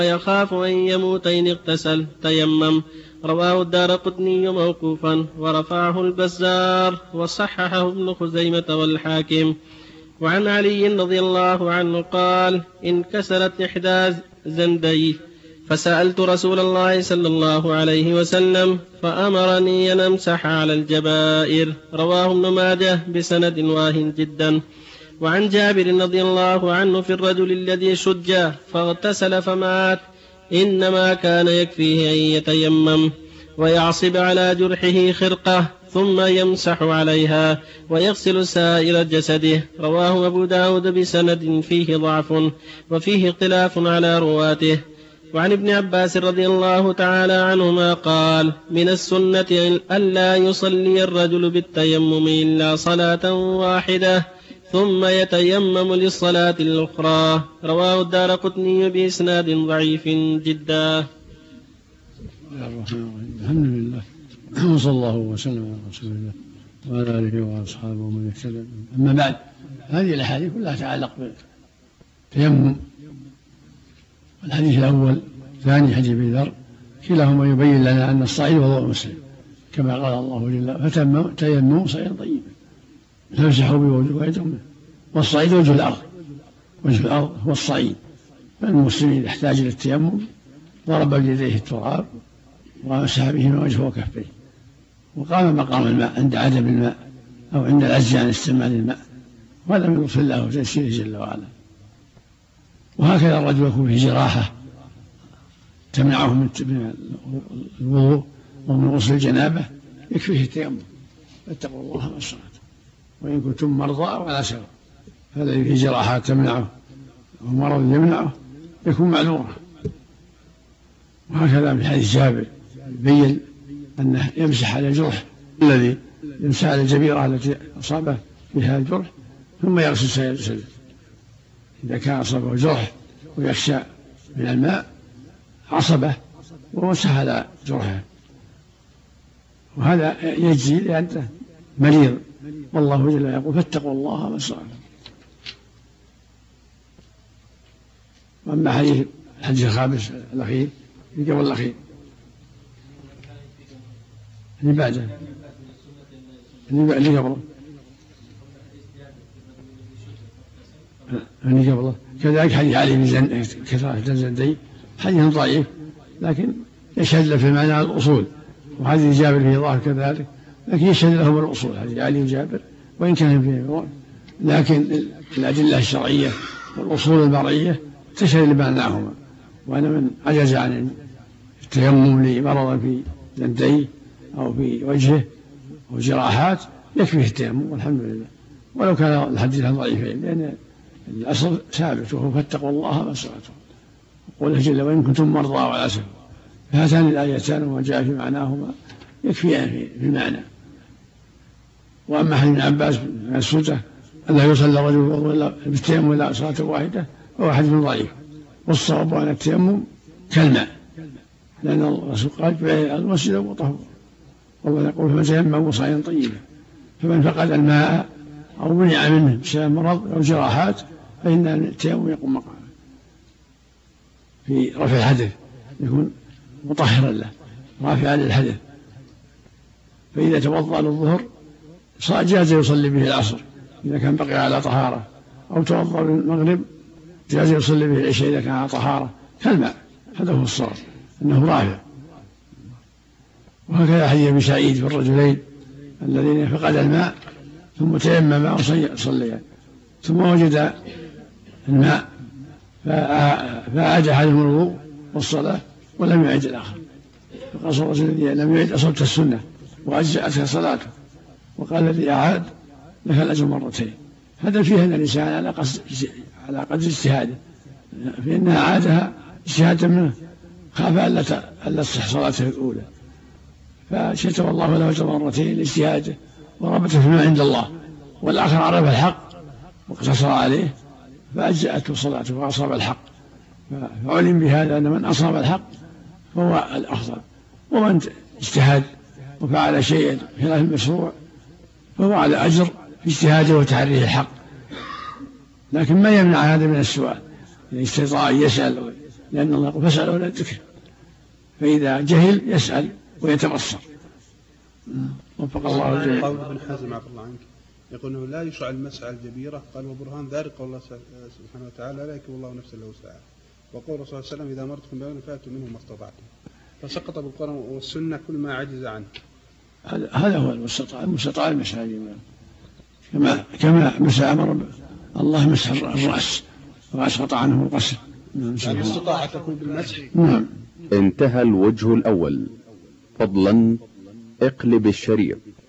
يخاف أن يموت إن اغتسل تيمم. رواه الدارقطني موقوفا ورفعه البزار وصححه ابن خزيمة والحاكم. وعن علي رضي الله عنه قال: انكسرت إحدى زنديه فسألت رسول الله صلى الله عليه وسلم فأمرني أن أمسح على الجبائر. رواه ابن ماجه بسند واهن جدا. وعن جابر رضي الله عنه في الرجل الذي شج فاغتسل فمات إنما كان يكفيه أن يتيمم ويعصب على جرحه خرقة ثم يمسح عليها ويغسل سائر جسده. رواه أبو داود بسند فيه ضعف وفيه اختلاف على رواته. وعن ابن عباس رضي الله تعالى عنهما قال: من السنة ألا يصلي الرجل بالتيمم إلا صلاة واحدة ثم يتيمم للصلاة الأخرى. رواه الدارقطني بإسناد ضعيف جدا. الحمد لله وصلى الله وسلم على رسول الله وعلى آله وأصحابه ومن اهتدى. أما بعد، هذه الأحاديث كلها تتعلق بالتيمم. الحديث الأول ثاني حديث أبي ذر كلاهما يبين لنا أن الصعيد وضوء مسلم كما قال الله لله: فتيمموا صعيدا طيبا فامسحوا بوجوهكم وأيديكم. والصعيد وجه الأرض هو الصعيد. فالمسلم إذا احتاج إلى التيمم ضرب بيديه التراب ومسح بهما وجهه وكفيه وقام مقام الماء عند عدم الماء أو عند العجز عن استعمال الماء، وهذا من لطف الله وتيسيره جل وعلا. وهكذا الرجل يكون فيه جراحة تمنعه من الوضوء ومن غسل الجنابة يكفيه التيمم، فاتقوا الله ما استطعتم وإن كنتم مرضى أو على سفر. هذا فيه جراحات تمنعه ومرض يمنعه يكون معذورا. وهكذا من حديث جابر يبين أنه يمسح على الجرح الذي يمسح على الجبيرة التي أصابه بها الجرح ثم يغسل سائر جسده إذا كان أصابه جرح ويخشى من الماء عصبه ومسح على جرحه، وهذا يجزي لأنه مريض. والله جل يقول: فاتقوا الله ما استطعتم. وأما الحديث الخامس الأخير اللي قبل الأخير اللي بعده اللي قبله كذلك حديث علي بن كثرة الزندي حديث ضعيف لكن يشهد له في المعنى الأصول، وحديث جابر فيه ظاهر كذلك لكن يشهد له بالأصول حديث علي وجابر وإن كان فيه، لكن الأدلة الشرعية والأصول المرعية تشهد لمعناهما. وأنا من عجز عن التيمم لمرض في زنديه أو في وجهه أو جراحات يكفيه التيمم والحمد لله، ولو كان الحديث ضعيفين، لأن الأصل ثابت وهو: فاتقوا الله ما استطعتم. قوله جل: وإن كنتم مرضى أو على سفر. فهاتان الآيتان وما جاء في معناهما يكفيان في المعنى. وأما حديث ابن عباس من السنة ألا يصلي الرجل بالتيمم إلا صلاة واحدة فهو حديث ضعيف. والصواب أن التيمم كالماء، لأن الرسول قال: المسجد وطهور. والله يقول: فمن تيمم صعيدا طيبا. فمن فقد الماء أو منع منه بسبب مرض أو جراحات فإن التيمم يقوم مقامه في رفع الحدث، يكون مطهرا له رافعا للحدث. فإذا توضأ للظهر جاز يصلي به العصر إذا كان بقي على طهارة، أو توضأ للمغرب جاز يصلي به العشاء إذا كان على طهارة كالماء. هذا هو الصواب أنه رافع. وهكذا حديث ابن سعيد في الرجلين الذين فقد الماء ثم تيمما وصليا ثم وجد الماء فأعاد أحدهم الوضوء والصلاة ولم يعد الآخر. فقال صلى الله عليه وسلم: لم يعد أصبت السنة وأجزأتها صلاته. وقال: الذي أعاد لك الأجر مرتين. هذا فيه أن الإنسان على قدر اجتهاده، فإنها عادها اجتهادا منه، خاف ألا تصح صلاته الأولى فشتم الله له أجر مرتين لاجتهاده ورغبته فيما عند الله. والآخر عرف الحق واقتصر عليه فأجزأته صلاته وأصاب الحق. فعلم بهذا أن من أصاب الحق فهو الأفضل، ومن اجتهد وفعل شيئا خلاف المشروع فهو على أجر في اجتهاده وتحريه الحق. لكن ما يمنع هذا من السؤال، إذا استطاع أن يسأل لأن الله يقول فاسألوا أهل الذكر، فإذا جهل يسأل ويتبصر. وفق الله الجميع. قول ابن حزم عفى الله عنك يقول انه لا يشرع المسح على الجبيره، قال وبرهان ذلك قول الله سبحانه وتعالى لا يكلف الله نفسا الا وسعها، وقول الرسول صلى الله عليه وسلم اذا مرضتم بأمر فاتوا منه ما استطعتم، فسقط بالقرآن والسنه كل ما عجز عنه. هذا هو المستطاع المساجد، كما مسح أمر الله مسح الرأس وأسقط عنه القصر. يعني استطاع تكون بالمسح. نعم. انتهى الوجه الأول. فضلا اقلب الشريط.